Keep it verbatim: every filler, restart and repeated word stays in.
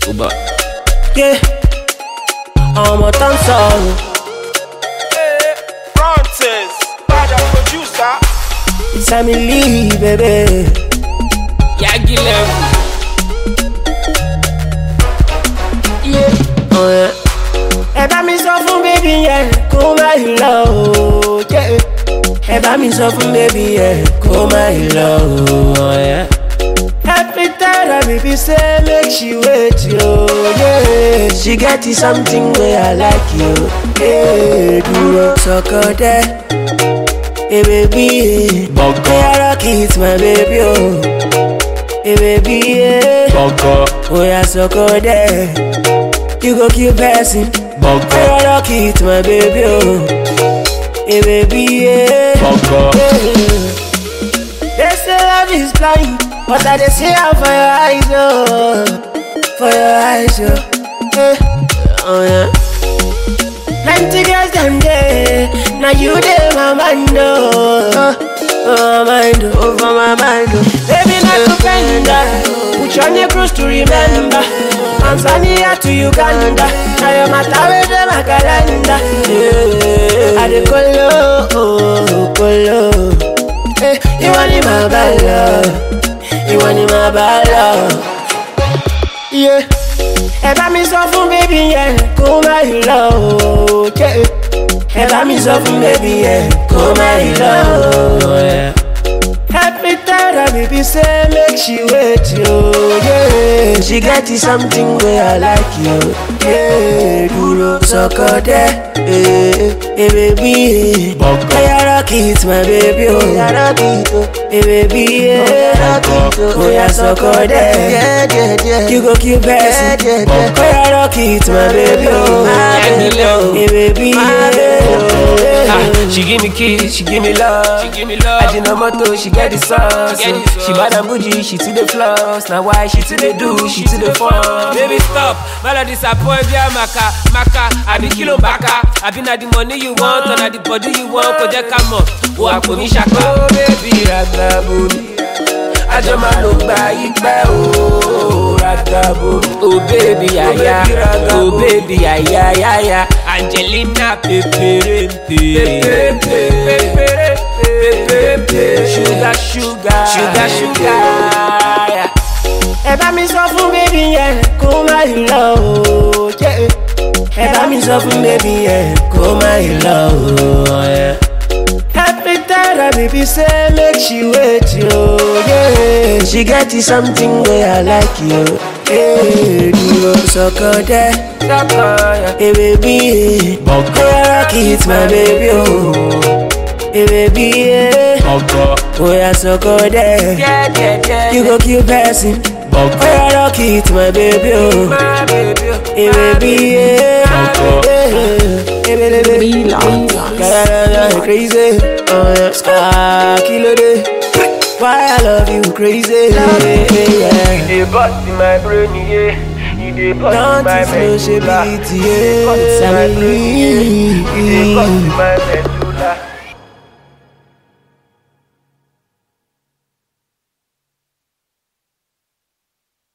Uba. Yeah, I'm a dancer. Hey, Francis, bad producer. It's time to leave, baby. Yagi level. Yeah, oh yeah. Ẹ bá mi sọ fún baby yẹn kó má yìí lọ o. Yeah. Ẹ bá mi sọ fún baby yẹn kó má yìí lọ o. Yeah. Every time I baby say make she wait yo. Yeah. She get you something where I like you. Yeah, dúró sọkọ dẹ. Hey baby, Bọ̀gọ̀. hey I rock it my baby oh. Hey baby, yeah. Bọ̀gọ̀. Oh yeah, sọkọ dẹ. You go kill person. Bọ̀gọ̀. Hey I rock it my baby oh. Hey baby, yeah. Bọ̀gọ̀. Yeah. They say love is blind, but I dey see am for your eyes oh. For your eyes oh. Hey. Oh yeah. Plenty girls them there, now you dey my mind oh, oh my mind oh, over my mind oh. Baby not to penda, put you on your cruise to remember. Tanzania to Uganda, now your matter with them a calendar. Yeah. I dey colo, oh colo. Hey, you want in my bala, you want in my bala. Yeah. Ẹ bá mi sọ fún baby yẹn kó má yìí lọ o. Ẹ bá mi sọ fún baby yẹn kó má yìí lọ o. Every time I baby say make she wait yo. Yeah. She get you something where I like you. Yeah. Dúró sọkọ dẹ. Hey baby, Bọ̀gọ̀. hey I rock it my baby oh. Hey rock it oh. Hey baby, yeah. Rock it oh. Oh yeah, sọkọ dẹ. Yeah, yeah, yeah. You go kill person. Yeah, yeah, yeah. Hey I rock it my baby oh. Yagi level. Hey baby, yeah. Ah, she give me kiss, she give me love. She give me love. Ajinomoto, she get the sauce. She get the sauce. She bad and bougie, she to the floss. Now why she to the do, she to the fun. Baby stop, man disappoint ya maka maka. I be kilo baka. I be na the money you want, or na the body you want. Ko je come on, o apo mi shaka. Oh baby, ragabo mi. Ajo ma lo gba ipe o, ragabo mi. Oh baby ya ya, oh baby ya ya ya ya. Angelina pepere pepere pepere pepere. Sugar sugar sugar sugar. Yeah. Ẹ bá mi sọ fún baby yẹn kó má yìí lọ o. Ẹ bá mi sọ fún baby yẹn kó má yìí lọ o. Every time I baby say make she wait yo. Yeah. She get you something where I like you. Hey, dúró sọkọ dẹ. Hey baby, Bọ̀gọ̀. hey I rock it my baby oh. Hey baby, yeah. Bọ̀gọ̀. Oh yeah, sọkọ dẹ. Yeah yeah yeah. You go kill person. Bọ̀gọ̀. Hey I rock it my baby oh. My baby. Hey baby, yeah. Bọ̀gọ̀. Hey baby, baby. Crazy. Oh yeah. Ah, kilo de. Why I love you crazy. Yeah. You dey bust in my brain, yeah. You dey bust in Don't my slow she medulla. beat, yeah. You dey bust in my brain, yeah. You dey bust in my medulla.